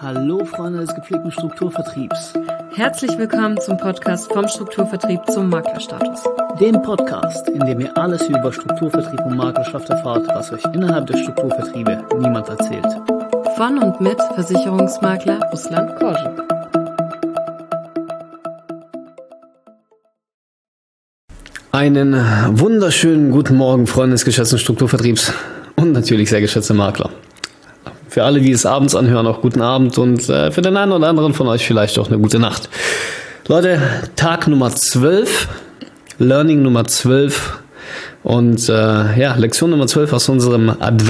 Hallo Freunde des gepflegten Strukturvertriebs. Herzlich willkommen zum Podcast vom Strukturvertrieb zum Maklerstatus. Dem Podcast, in dem ihr alles über Strukturvertrieb und Maklerschaft erfahrt, was euch innerhalb der Strukturvertriebe niemand erzählt. Von und mit Versicherungsmakler Ruslan Korschek. Einen wunderschönen guten Morgen, Freunde des geschätzten Strukturvertriebs und natürlich sehr geschätzte Makler. Für alle, die es abends anhören, auch guten Abend und für den einen oder anderen von euch vielleicht auch eine gute Nacht. Leute, Tag Nummer 12, Learning Nummer 12 und Lektion Nummer 12 aus unserem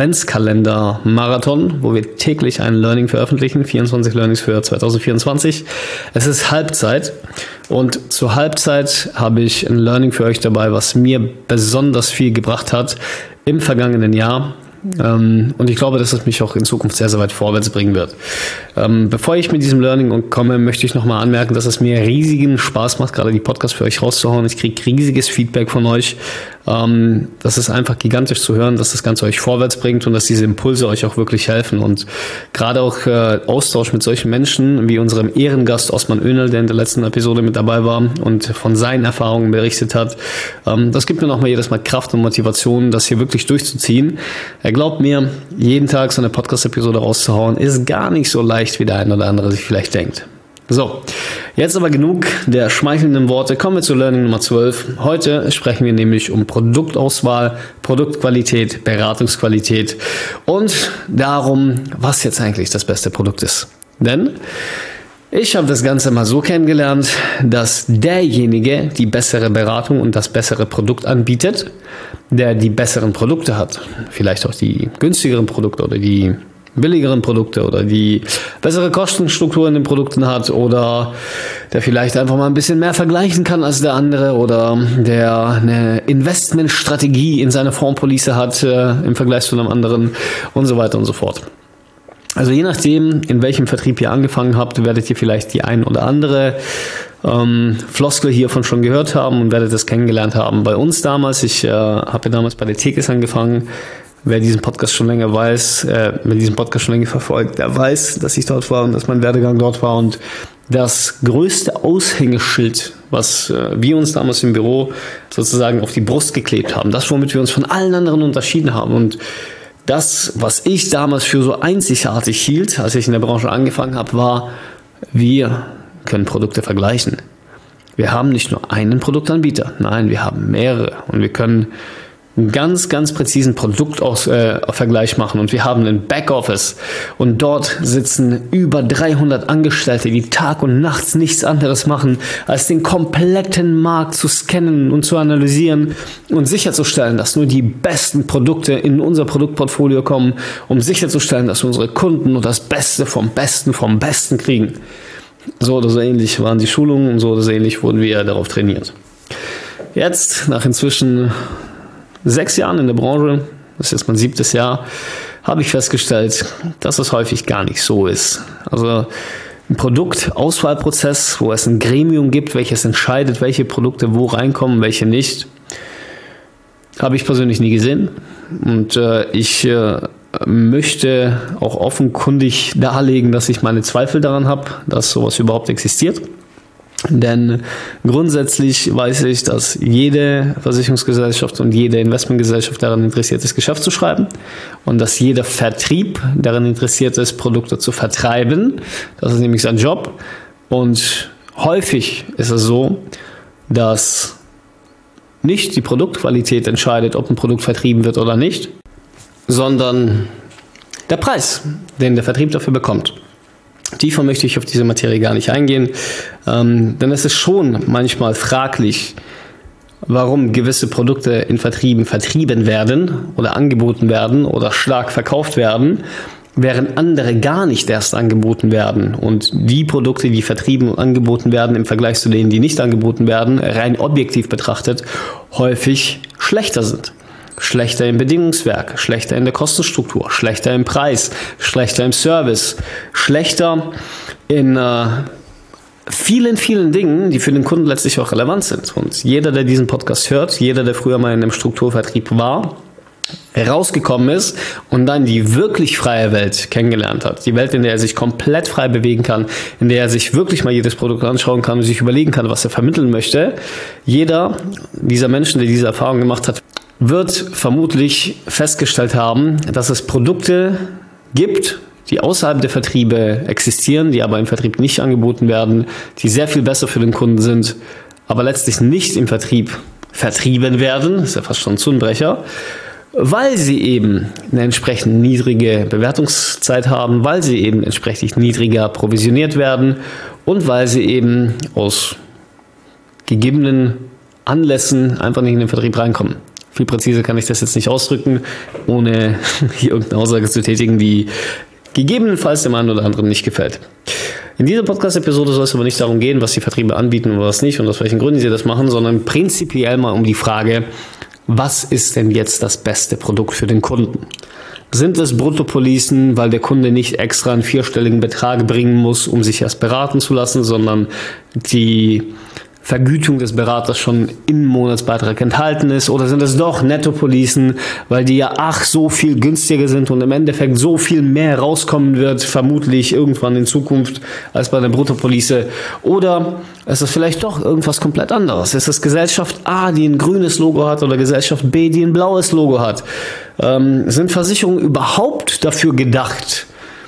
Adventskalender-Marathon, wo wir täglich ein Learning veröffentlichen, 24 Learnings für 2024. Es ist Halbzeit und zur Halbzeit habe ich ein Learning für euch dabei, was mir besonders viel gebracht hat im vergangenen Jahr. Und ich glaube, dass es mich auch in Zukunft sehr, sehr weit vorwärts bringen wird. Bevor ich mit diesem Learning komme, möchte ich nochmal anmerken, dass es mir riesigen Spaß macht, gerade die Podcasts für euch rauszuhauen. Ich kriege riesiges Feedback von euch. Das ist einfach gigantisch zu hören, dass das Ganze euch vorwärts bringt und dass diese Impulse euch auch wirklich helfen. Und gerade auch Austausch mit solchen Menschen wie unserem Ehrengast Osman Önal, der in der letzten Episode mit dabei war und von seinen Erfahrungen berichtet hat. Das gibt mir nochmal jedes Mal Kraft und Motivation, das hier wirklich durchzuziehen. Glaubt mir, jeden Tag so eine Podcast-Episode rauszuhauen, ist gar nicht so leicht, wie der ein oder andere sich vielleicht denkt. So, jetzt aber genug der schmeichelnden Worte. Kommen wir zu Learning Nummer 12. Heute sprechen wir nämlich um Produktauswahl, Produktqualität, Beratungsqualität und darum, was jetzt eigentlich das beste Produkt ist. Denn ich habe das Ganze mal so kennengelernt, dass derjenige die bessere Beratung und das bessere Produkt anbietet, der die besseren Produkte hat, vielleicht auch die günstigeren Produkte oder die billigeren Produkte oder die bessere Kostenstruktur in den Produkten hat oder der vielleicht einfach mal ein bisschen mehr vergleichen kann als der andere oder der eine Investmentstrategie in seiner Fondspolice hat im Vergleich zu einem anderen und so weiter und so fort. Also je nachdem, in welchem Vertrieb ihr angefangen habt, werdet ihr vielleicht die ein oder andere Floskel hiervon schon gehört haben und werdet das kennengelernt haben. Bei uns damals, ich habe damals bei der Tekis angefangen. Wer diesen Podcast schon länger weiß, wer diesen Podcast schon länger verfolgt, der weiß, dass ich dort war und dass mein Werdegang dort war. Und das größte Aushängeschild, was wir uns damals im Büro sozusagen auf die Brust geklebt haben, das, womit wir uns von allen anderen unterschieden haben und das, was ich damals für so einzigartig hielt, als ich in der Branche angefangen habe, war, wir können Produkte vergleichen. Wir haben nicht nur einen Produktanbieter, nein, wir haben mehrere und wir können einen ganz, ganz präzisen Produktvergleich machen und wir haben ein Backoffice und dort sitzen über 300 Angestellte, die Tag und nachts nichts anderes machen, als den kompletten Markt zu scannen und zu analysieren und sicherzustellen, dass nur die besten Produkte in unser Produktportfolio kommen, um sicherzustellen, dass unsere Kunden nur das Beste vom Besten kriegen. So oder so ähnlich waren die Schulungen und so oder so ähnlich wurden wir darauf trainiert. Jetzt, nach inzwischen 6 Jahren in der Branche, das ist jetzt mein 7. Jahr, habe ich festgestellt, dass es häufig gar nicht so ist. Also ein Produktauswahlprozess, wo es ein Gremium gibt, welches entscheidet, welche Produkte wo reinkommen, welche nicht, habe ich persönlich nie gesehen. Und ich möchte auch offenkundig darlegen, dass ich meine Zweifel daran habe, dass sowas überhaupt existiert. Denn grundsätzlich weiß ich, dass jede Versicherungsgesellschaft und jede Investmentgesellschaft daran interessiert ist, Geschäft zu schreiben und dass jeder Vertrieb daran interessiert ist, Produkte zu vertreiben. Das ist nämlich sein Job. Und häufig ist es so, dass nicht die Produktqualität entscheidet, ob ein Produkt vertrieben wird oder nicht, sondern der Preis, den der Vertrieb dafür bekommt. Tiefer möchte ich auf diese Materie gar nicht eingehen, denn es ist schon manchmal fraglich, warum gewisse Produkte in Vertrieben vertrieben werden oder angeboten werden oder stark verkauft werden, während andere gar nicht erst angeboten werden und die Produkte, die vertrieben und angeboten werden im Vergleich zu denen, die nicht angeboten werden, rein objektiv betrachtet, häufig schlechter sind. Schlechter im Bedingungswerk, schlechter in der Kostenstruktur, schlechter im Preis, schlechter im Service, schlechter in vielen, vielen Dingen, die für den Kunden letztlich auch relevant sind. Und jeder, der diesen Podcast hört, jeder, der früher mal in einem Strukturvertrieb war, rausgekommen ist und dann die wirklich freie Welt kennengelernt hat. Die Welt, in der er sich komplett frei bewegen kann, in der er sich wirklich mal jedes Produkt anschauen kann und sich überlegen kann, was er vermitteln möchte. Jeder dieser Menschen, der diese Erfahrung gemacht hat, wird vermutlich festgestellt haben, dass es Produkte gibt, die außerhalb der Vertriebe existieren, die aber im Vertrieb nicht angeboten werden, die sehr viel besser für den Kunden sind, aber letztlich nicht im Vertrieb vertrieben werden, das ist ja fast schon ein Zungenbrecher, weil sie eben eine entsprechend niedrige Bewertungszeit haben, weil sie eben entsprechend niedriger provisioniert werden und weil sie eben aus gegebenen Anlässen einfach nicht in den Vertrieb reinkommen. Viel präziser kann ich das jetzt nicht ausdrücken, ohne hier irgendeine Aussage zu tätigen, die gegebenenfalls dem einen oder anderen nicht gefällt. In dieser Podcast-Episode soll es aber nicht darum gehen, was die Vertriebe anbieten und was nicht und aus welchen Gründen sie das machen, sondern prinzipiell mal um die Frage, was ist denn jetzt das beste Produkt für den Kunden? Sind es Bruttopolicen, weil der Kunde nicht extra einen 4-stelligen Betrag bringen muss, um sich erst beraten zu lassen, sondern die Vergütung des Beraters schon im Monatsbeitrag enthalten ist? Oder sind es doch Nettopolicen, weil die ja so viel günstiger sind und im Endeffekt so viel mehr rauskommen wird, vermutlich irgendwann in Zukunft, als bei einer Bruttopolice? Oder ist es vielleicht doch irgendwas komplett anderes? Ist es Gesellschaft A, die ein grünes Logo hat, oder Gesellschaft B, die ein blaues Logo hat? Sind Versicherungen überhaupt dafür gedacht,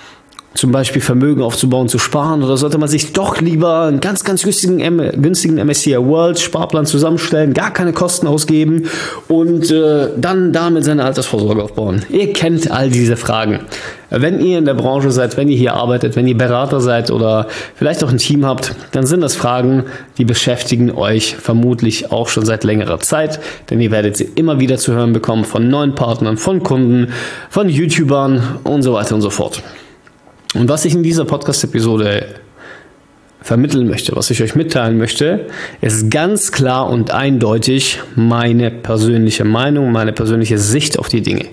zum Beispiel Vermögen aufzubauen, zu sparen, oder sollte man sich doch lieber einen ganz, ganz günstigen MSCI World Sparplan zusammenstellen, gar keine Kosten ausgeben und dann damit seine Altersvorsorge aufbauen? Ihr kennt all diese Fragen. Wenn ihr in der Branche seid, wenn ihr hier arbeitet, wenn ihr Berater seid oder vielleicht auch ein Team habt, dann sind das Fragen, die beschäftigen euch vermutlich auch schon seit längerer Zeit, denn ihr werdet sie immer wieder zu hören bekommen von neuen Partnern, von Kunden, von YouTubern und so weiter und so fort. Und was ich in dieser Podcast-Episode vermitteln möchte, was ich euch mitteilen möchte, ist ganz klar und eindeutig meine persönliche Meinung, meine persönliche Sicht auf die Dinge.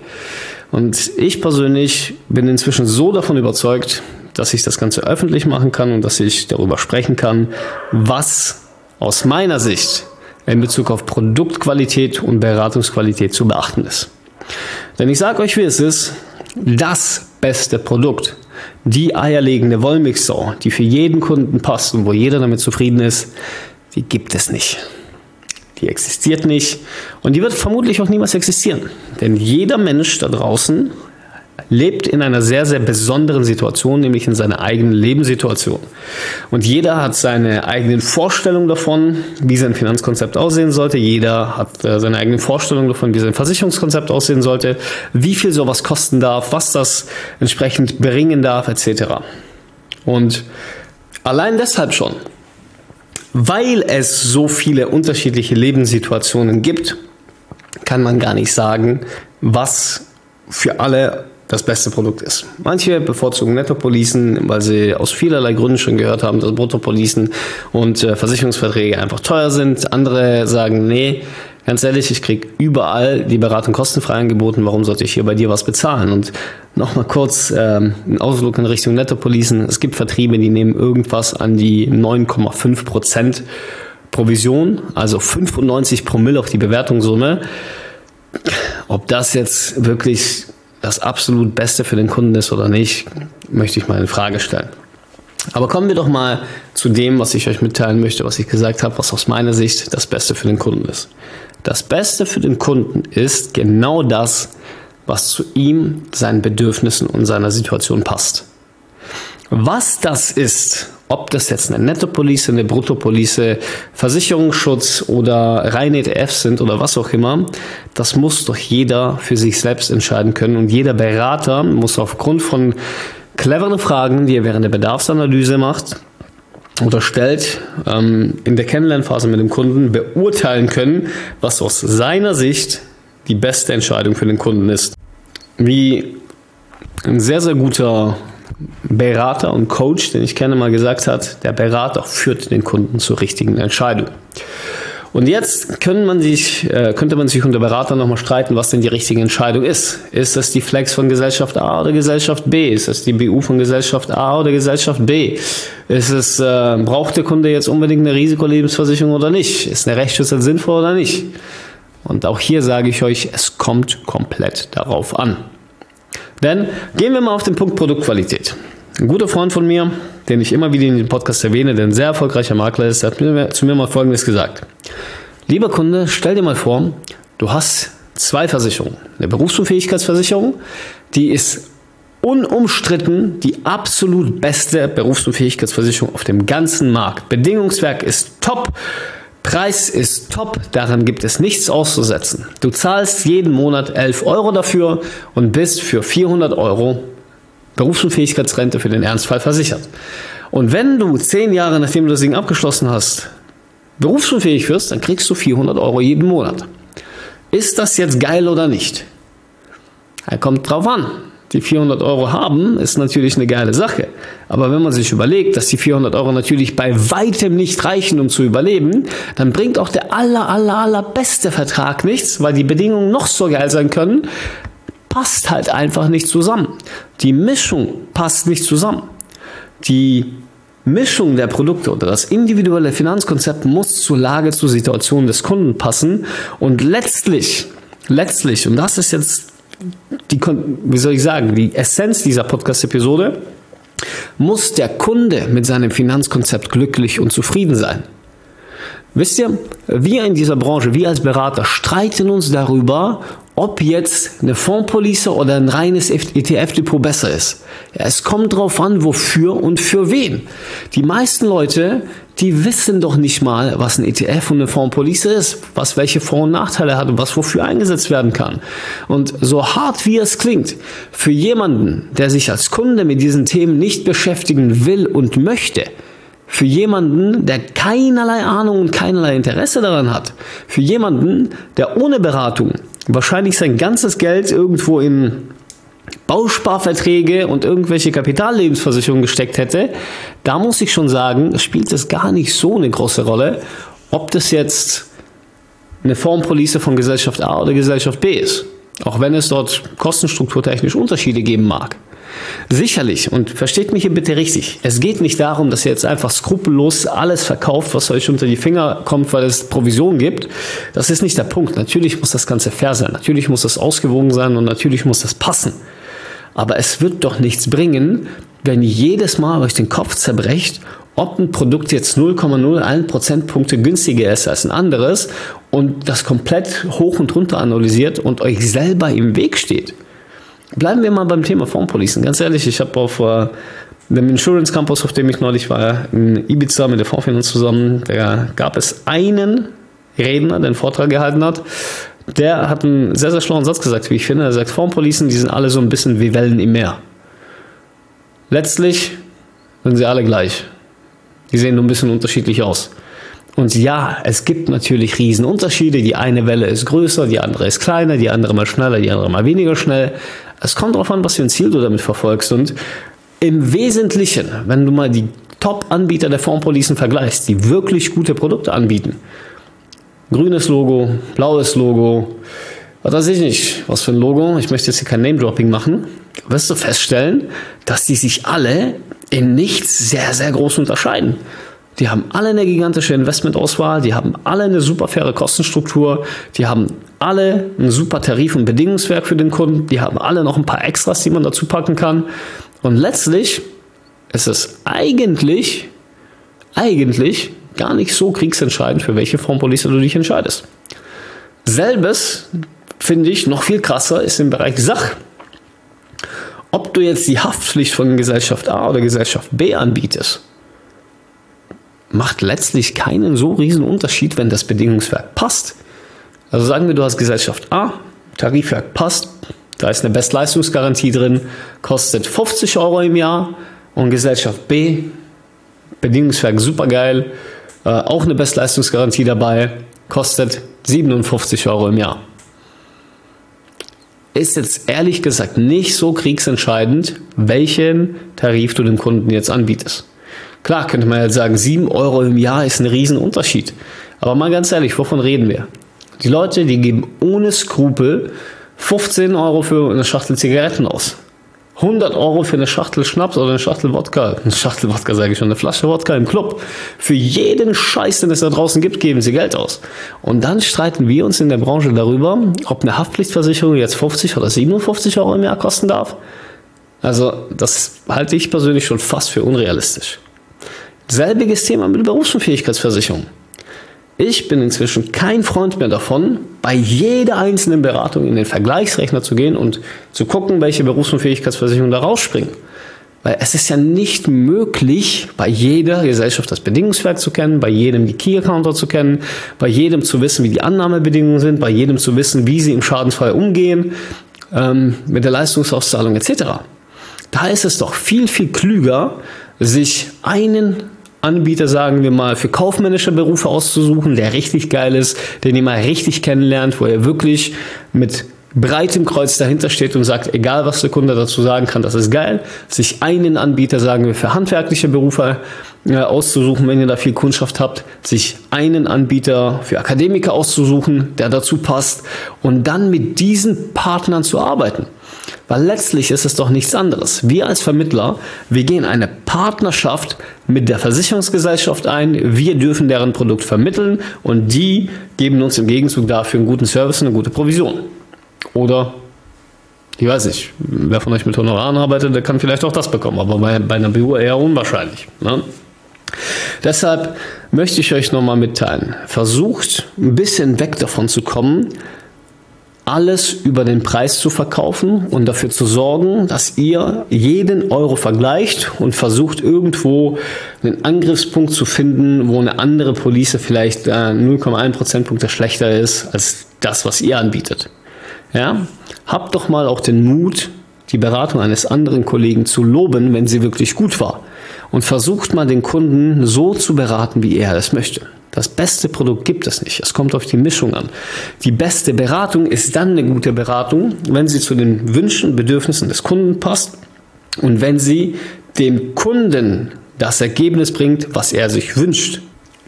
Und ich persönlich bin inzwischen so davon überzeugt, dass ich das Ganze öffentlich machen kann und dass ich darüber sprechen kann, was aus meiner Sicht in Bezug auf Produktqualität und Beratungsqualität zu beachten ist. Denn ich sage euch, wie es ist, das beste Produkt, die eierlegende Wollmilchsau, die für jeden Kunden passt und wo jeder damit zufrieden ist, die gibt es nicht. Die existiert nicht und die wird vermutlich auch niemals existieren. Denn jeder Mensch da draußen lebt in einer sehr, sehr besonderen Situation, nämlich in seiner eigenen Lebenssituation. Und jeder hat seine eigenen Vorstellungen davon, wie sein Finanzkonzept aussehen sollte. Jeder hat seine eigenen Vorstellungen davon, wie sein Versicherungskonzept aussehen sollte, wie viel sowas kosten darf, was das entsprechend bringen darf, etc. Und allein deshalb schon, weil es so viele unterschiedliche Lebenssituationen gibt, kann man gar nicht sagen, was für alle das beste Produkt ist. Manche bevorzugen Nettopolicen, weil sie aus vielerlei Gründen schon gehört haben, dass Bruttopolicen und Versicherungsverträge einfach teuer sind. Andere sagen, nee, ganz ehrlich, ich kriege überall die Beratung kostenfrei angeboten, warum sollte ich hier bei dir was bezahlen? Und nochmal kurz einen Ausflug in Richtung Nettopolicen. Es gibt Vertriebe, die nehmen irgendwas an die 9,5% Provision, also 95 Promille auf die Bewertungssumme. Ob das jetzt wirklich das absolut Beste für den Kunden ist oder nicht, möchte ich mal in Frage stellen. Aber kommen wir doch mal zu dem, was ich euch mitteilen möchte, was ich gesagt habe, was aus meiner Sicht das Beste für den Kunden ist. Das Beste für den Kunden ist genau das, was zu ihm, seinen Bedürfnissen und seiner Situation passt. Was das ist, ob das jetzt eine Nettopolice, eine Bruttopolice, Versicherungsschutz oder reine ETFs sind oder was auch immer, das muss doch jeder für sich selbst entscheiden können. Und jeder Berater muss aufgrund von cleveren Fragen, die er während der Bedarfsanalyse macht oder stellt, in der Kennenlernphase mit dem Kunden beurteilen können, was aus seiner Sicht die beste Entscheidung für den Kunden ist. Wie ein sehr, sehr guter Berater und Coach, den ich kenne, mal gesagt hat, der Berater führt den Kunden zur richtigen Entscheidung. Und jetzt könnte man sich unter Beratern nochmal streiten, was denn die richtige Entscheidung ist. Ist das die Flex von Gesellschaft A oder Gesellschaft B? Ist das die BU von Gesellschaft A oder Gesellschaft B? Braucht der Kunde jetzt unbedingt eine Risikolebensversicherung oder nicht? Ist eine Rechtsschutz sinnvoll oder nicht? Und auch hier sage ich euch, es kommt komplett darauf an. Denn gehen wir mal auf den Punkt Produktqualität. Ein guter Freund von mir, den ich immer wieder in dem Podcast erwähne, der ein sehr erfolgreicher Makler ist, hat zu mir mal Folgendes gesagt. Lieber Kunde, stell dir mal vor, du hast 2 Versicherungen. Eine Berufsunfähigkeitsversicherung, die ist unumstritten die absolut beste Berufsunfähigkeitsversicherung auf dem ganzen Markt. Bedingungswerk ist top, Preis ist top, daran gibt es nichts auszusetzen. Du zahlst jeden Monat 11 Euro dafür und bist für 400 Euro Berufsunfähigkeitsrente für den Ernstfall versichert. Und wenn du 10 Jahre, nachdem du das Ding abgeschlossen hast, berufsunfähig wirst, dann kriegst du 400 Euro jeden Monat. Ist das jetzt geil oder nicht? Er kommt drauf an. Die 400 Euro haben, ist natürlich eine geile Sache. Aber wenn man sich überlegt, dass die 400 Euro natürlich bei weitem nicht reichen, um zu überleben, dann bringt auch der allerbeste Vertrag nichts, weil die Bedingungen noch so geil sein können, passt halt einfach nicht zusammen. Die Mischung passt nicht zusammen. Die Mischung der Produkte oder das individuelle Finanzkonzept muss zur Lage, zur Situation des Kunden passen und letztlich, und das ist jetzt die Essenz dieser Podcast-Episode, muss der Kunde mit seinem Finanzkonzept glücklich und zufrieden sein. Wisst ihr, wir in dieser Branche, wir als Berater streiten uns darüber, ob jetzt eine Fondspolice oder ein reines ETF-Depot besser ist. Ja, es kommt drauf an, wofür und für wen. Die meisten Leute, die wissen doch nicht mal, was ein ETF und eine Fondspolice ist, was welche Vor- und Nachteile hat und was wofür eingesetzt werden kann. Und so hart wie es klingt, für jemanden, der sich als Kunde mit diesen Themen nicht beschäftigen will und möchte, für jemanden, der keinerlei Ahnung und keinerlei Interesse daran hat, für jemanden, der ohne Beratung wahrscheinlich sein ganzes Geld irgendwo in Bausparverträge und irgendwelche Kapitallebensversicherungen gesteckt hätte, da muss ich schon sagen, spielt es gar nicht so eine große Rolle, ob das jetzt eine Fondspolice von Gesellschaft A oder Gesellschaft B ist. Auch wenn es dort kostenstrukturtechnisch Unterschiede geben mag. Sicherlich, und versteht mich hier bitte richtig, es geht nicht darum, dass ihr jetzt einfach skrupellos alles verkauft, was euch unter die Finger kommt, weil es Provision gibt. Das ist nicht der Punkt. Natürlich muss das Ganze fair sein, natürlich muss das ausgewogen sein und natürlich muss das passen. Aber es wird doch nichts bringen, wenn ihr jedes Mal euch den Kopf zerbrecht, ob ein Produkt jetzt 0,01 Prozentpunkte günstiger ist als ein anderes und das komplett hoch und runter analysiert und euch selber im Weg steht. Bleiben wir mal beim Thema Fondspolicen. Ganz ehrlich, ich habe auf dem Insurance Campus, auf dem ich neulich war, in Ibiza mit der Fondsfinanz zusammen, da gab es einen Redner, der einen Vortrag gehalten hat, der hat einen sehr, sehr schlauen Satz gesagt, wie ich finde. Er sagt, Fondspolicen, die sind alle so ein bisschen wie Wellen im Meer. Letztlich sind sie alle gleich. Die sehen nur ein bisschen unterschiedlich aus. Und ja, es gibt natürlich Riesenunterschiede. Die eine Welle ist größer, die andere ist kleiner, die andere mal schneller, die andere mal weniger schnell. Es kommt darauf an, was für ein Ziel du damit verfolgst. Und im Wesentlichen, wenn du mal die Top-Anbieter der Fondspolicen vergleichst, die wirklich gute Produkte anbieten, grünes Logo, blaues Logo, was weiß ich nicht, was für ein Logo, ich möchte jetzt hier kein Name-Dropping machen, wirst du feststellen, dass die sich alle in nichts sehr, sehr groß unterscheiden. Die haben alle eine gigantische Investmentauswahl, die haben alle eine super faire Kostenstruktur, die haben alle ein super Tarif- und Bedingungswerk für den Kunden, die haben alle noch ein paar Extras, die man dazu packen kann. Und letztlich ist es eigentlich gar nicht so kriegsentscheidend, für welche Fondspolice du dich entscheidest. Selbes, finde ich, noch viel krasser ist im Bereich Sach. Ob du jetzt die Haftpflicht von Gesellschaft A oder Gesellschaft B anbietest, macht letztlich keinen so riesen Unterschied, wenn das Bedingungswerk passt. Also sagen wir, du hast Gesellschaft A, Tarifwerk passt, da ist eine Bestleistungsgarantie drin, kostet 50 Euro im Jahr, und Gesellschaft B, Bedingungswerk supergeil, auch eine Bestleistungsgarantie dabei, kostet 57 Euro im Jahr. Ist jetzt ehrlich gesagt nicht so kriegsentscheidend, welchen Tarif du dem Kunden jetzt anbietest. Klar, könnte man jetzt sagen, 7 Euro im Jahr ist ein Riesenunterschied. Aber mal ganz ehrlich, wovon reden wir? Die Leute, die geben ohne Skrupel 15 Euro für eine Schachtel Zigaretten aus. 100 Euro für eine Schachtel Schnaps oder eine Schachtel Wodka, sage ich schon, eine Flasche Wodka im Club. Für jeden Scheiß, den es da draußen gibt, geben sie Geld aus. Und dann streiten wir uns in der Branche darüber, ob eine Haftpflichtversicherung jetzt 50 oder 57 Euro im Jahr kosten darf. Also das halte ich persönlich schon fast für unrealistisch. Selbiges Thema mit Berufsunfähigkeitsversicherung. Ich bin inzwischen kein Freund mehr davon, bei jeder einzelnen Beratung in den Vergleichsrechner zu gehen und zu gucken, welche Berufsunfähigkeitsversicherungen da rausspringen. Weil es ist ja nicht möglich, bei jeder Gesellschaft das Bedingungswerk zu kennen, bei jedem die Key-Accounter zu kennen, bei jedem zu wissen, wie die Annahmebedingungen sind, bei jedem zu wissen, wie sie im Schadensfall umgehen, mit der Leistungsauszahlung etc. Da ist es doch viel, viel klüger, sich einen Anbieter, sagen wir mal, für kaufmännische Berufe auszusuchen, der richtig geil ist, den ihr mal richtig kennenlernt, wo er wirklich mit breitem Kreuz dahinter steht und sagt, egal was der Kunde dazu sagen kann, das ist geil. Sich einen Anbieter, sagen wir, für handwerkliche Berufe auszusuchen, wenn ihr da viel Kundschaft habt, sich einen Anbieter für Akademiker auszusuchen, der dazu passt und dann mit diesen Partnern zu arbeiten. Weil letztlich ist es doch nichts anderes. Wir als Vermittler, wir gehen eine Partnerschaft mit der Versicherungsgesellschaft ein. Wir dürfen deren Produkt vermitteln und die geben uns im Gegenzug dafür einen guten Service und eine gute Provision. Oder, ich weiß nicht, wer von euch mit Honoraren arbeitet, der kann vielleicht auch das bekommen, aber bei einer BU eher unwahrscheinlich. Ne? Deshalb möchte ich euch nochmal mitteilen, versucht ein bisschen weg davon zu kommen, alles über den Preis zu verkaufen und dafür zu sorgen, dass ihr jeden Euro vergleicht und versucht irgendwo einen Angriffspunkt zu finden, wo eine andere Police vielleicht 0,1 Prozentpunkte schlechter ist als das, was ihr anbietet. Ja? Habt doch mal auch den Mut, die Beratung eines anderen Kollegen zu loben, wenn sie wirklich gut war. Und versucht mal den Kunden so zu beraten, wie er es möchte. Das beste Produkt gibt es nicht. Es kommt auf die Mischung an. Die beste Beratung ist dann eine gute Beratung, wenn sie zu den Wünschen und Bedürfnissen des Kunden passt und wenn sie dem Kunden das Ergebnis bringt, was er sich wünscht.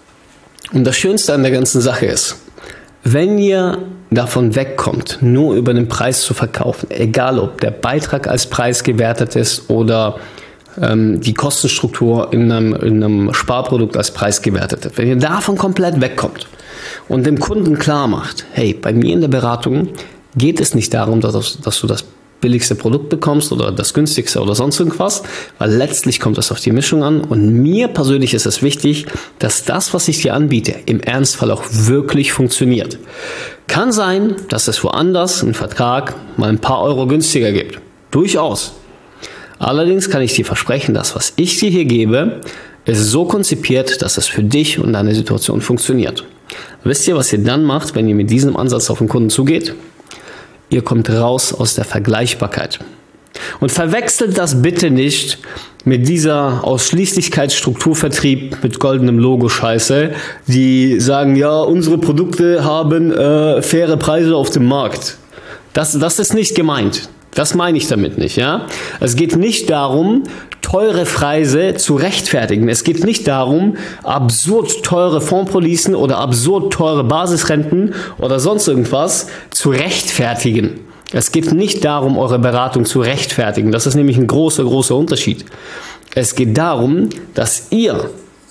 Und das Schönste an der ganzen Sache ist, wenn ihr davon wegkommt, nur über den Preis zu verkaufen, egal ob der Beitrag als Preis gewertet ist oder die Kostenstruktur in einem Sparprodukt als Preis gewertet wird. Wenn ihr davon komplett wegkommt und dem Kunden klar macht, hey, bei mir in der Beratung geht es nicht darum, dass du das billigste Produkt bekommst oder das günstigste oder sonst irgendwas, weil letztlich kommt es auf die Mischung an und mir persönlich ist es wichtig, dass das, was ich dir anbiete, im Ernstfall auch wirklich funktioniert. Kann sein, dass es woanders einen Vertrag mal ein paar Euro günstiger gibt. Durchaus. Allerdings kann ich dir versprechen, dass was ich dir hier gebe, ist so konzipiert, dass es für dich und deine Situation funktioniert. Wisst ihr, was ihr dann macht, wenn ihr mit diesem Ansatz auf den Kunden zugeht? Ihr kommt raus aus der Vergleichbarkeit. Und verwechselt das bitte nicht mit dieser Ausschließlichkeitsstrukturvertrieb mit goldenem Logo-Scheiße, die sagen, ja, unsere Produkte haben faire Preise auf dem Markt. Das ist nicht gemeint. Das meine ich damit nicht, ja. Es geht nicht darum, teure Preise zu rechtfertigen. Es geht nicht darum, absurd teure Fondspolicen oder absurd teure Basisrenten oder sonst irgendwas zu rechtfertigen. Es geht nicht darum, eure Beratung zu rechtfertigen. Das ist nämlich ein großer, großer Unterschied. Es geht darum, dass ihr,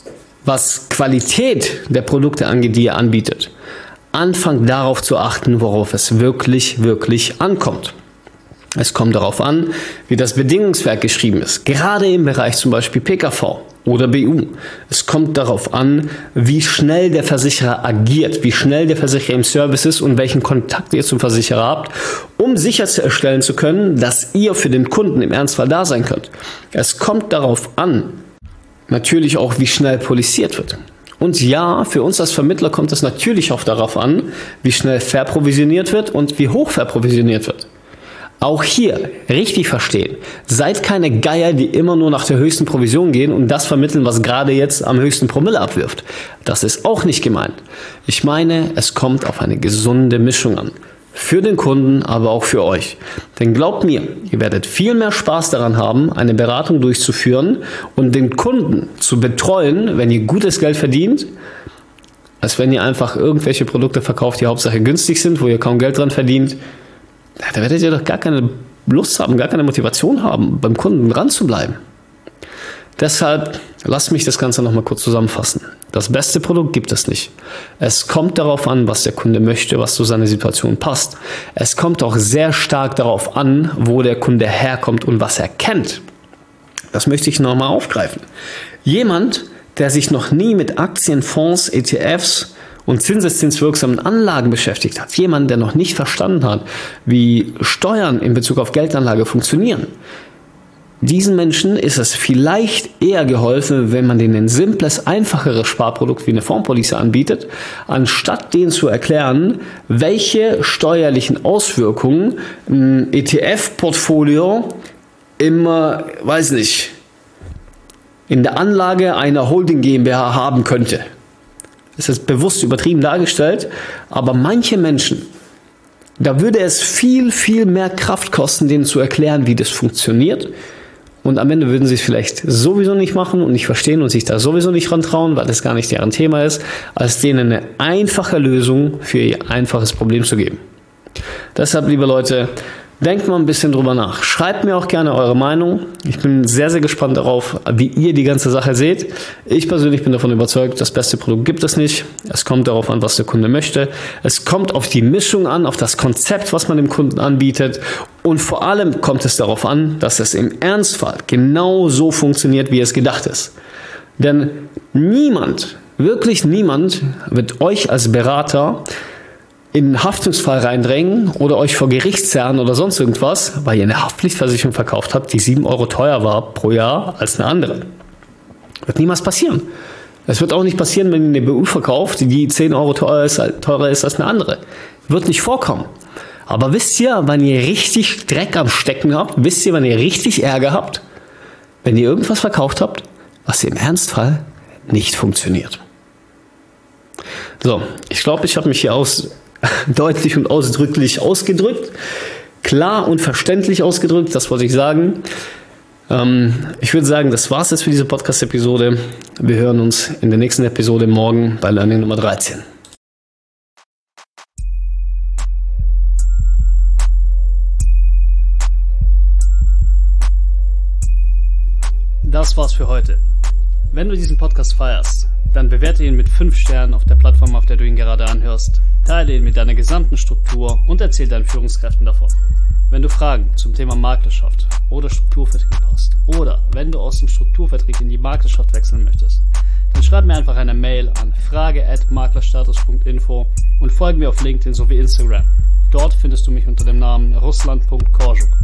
was Qualität der Produkte angeht, die ihr anbietet, anfangt darauf zu achten, worauf es wirklich, wirklich ankommt. Es kommt darauf an, wie das Bedingungswerk geschrieben ist, gerade im Bereich zum Beispiel PKV oder BU. Es kommt darauf an, wie schnell der Versicherer agiert, wie schnell der Versicherer im Service ist und welchen Kontakt ihr zum Versicherer habt, um sicherstellen zu können, dass ihr für den Kunden im Ernstfall da sein könnt. Es kommt darauf an, natürlich auch, wie schnell poliziert wird. Und ja, für uns als Vermittler kommt es natürlich auch darauf an, wie schnell verprovisioniert wird und wie hoch verprovisioniert wird. Auch hier richtig verstehen. Seid keine Geier, die immer nur nach der höchsten Provision gehen und das vermitteln, was gerade jetzt am höchsten Promille abwirft. Das ist auch nicht gemeint. Ich meine, es kommt auf eine gesunde Mischung an. Für den Kunden, aber auch für euch. Denn glaubt mir, ihr werdet viel mehr Spaß daran haben, eine Beratung durchzuführen und den Kunden zu betreuen, wenn ihr gutes Geld verdient, als wenn ihr einfach irgendwelche Produkte verkauft, die Hauptsache günstig sind, wo ihr kaum Geld dran verdient. Da werdet ihr doch gar keine Lust haben, gar keine Motivation haben, beim Kunden dran zu bleiben. Deshalb lasst mich das Ganze nochmal kurz zusammenfassen. Das beste Produkt gibt es nicht. Es kommt darauf an, was der Kunde möchte, was zu seiner Situation passt. Es kommt auch sehr stark darauf an, wo der Kunde herkommt und was er kennt. Das möchte ich nochmal aufgreifen. Jemand, der sich noch nie mit Aktien, Fonds, ETFs und zinseszinswirksamen Anlagen beschäftigt hat, jemand, der noch nicht verstanden hat, wie Steuern in Bezug auf Geldanlage funktionieren, diesen Menschen ist es vielleicht eher geholfen, wenn man denen ein simples, einfacheres Sparprodukt wie eine Fondspolice anbietet, anstatt denen zu erklären, welche steuerlichen Auswirkungen ein ETF-Portfolio immer, in der Anlage einer Holding GmbH haben könnte. Das ist bewusst übertrieben dargestellt, aber manche Menschen, da würde es viel, viel mehr Kraft kosten, denen zu erklären, wie das funktioniert. Und am Ende würden sie es vielleicht sowieso nicht machen und nicht verstehen und sich da sowieso nicht rantrauen, weil das gar nicht deren Thema ist, als denen eine einfache Lösung für ihr einfaches Problem zu geben. Deshalb, liebe Leute, denkt mal ein bisschen drüber nach. Schreibt mir auch gerne eure Meinung. Ich bin sehr, sehr gespannt darauf, wie ihr die ganze Sache seht. Ich persönlich bin davon überzeugt, das beste Produkt gibt es nicht. Es kommt darauf an, was der Kunde möchte. Es kommt auf die Mischung an, auf das Konzept, was man dem Kunden anbietet. Und vor allem kommt es darauf an, dass es im Ernstfall genau so funktioniert, wie es gedacht ist. Denn niemand, wirklich niemand, wird euch als Berater in einen Haftungsfall reindrängen oder euch vor Gericht zerren oder sonst irgendwas, weil ihr eine Haftpflichtversicherung verkauft habt, die 7 Euro teuer war pro Jahr als eine andere. Wird niemals passieren. Es wird auch nicht passieren, wenn ihr eine BU verkauft, die 10 Euro teurer ist als eine andere. Wird nicht vorkommen. Aber wisst ihr, wann ihr richtig Dreck am Stecken habt? Wisst ihr, wann ihr richtig Ärger habt? Wenn ihr irgendwas verkauft habt, was im Ernstfall nicht funktioniert. So, ich glaube, ich habe mich hier deutlich und ausdrücklich ausgedrückt. Klar und verständlich ausgedrückt, das wollte ich sagen. Ich würde sagen, das war es jetzt für diese Podcast-Episode. Wir hören uns in der nächsten Episode morgen bei Learning Nummer 13. Das war's für heute. Wenn du diesen Podcast feierst, dann bewerte ihn mit 5 Sternen auf der Plattform, auf der du ihn gerade anhörst. Teile ihn mit deiner gesamten Struktur und erzähl deinen Führungskräften davon. Wenn du Fragen zum Thema Maklerschaft oder Strukturvertrieb hast oder wenn du aus dem Strukturvertrieb in die Maklerschaft wechseln möchtest, dann schreib mir einfach eine Mail an frage@maklerstatus.info und folge mir auf LinkedIn sowie Instagram. Dort findest du mich unter dem Namen Ruslan.Korjuk.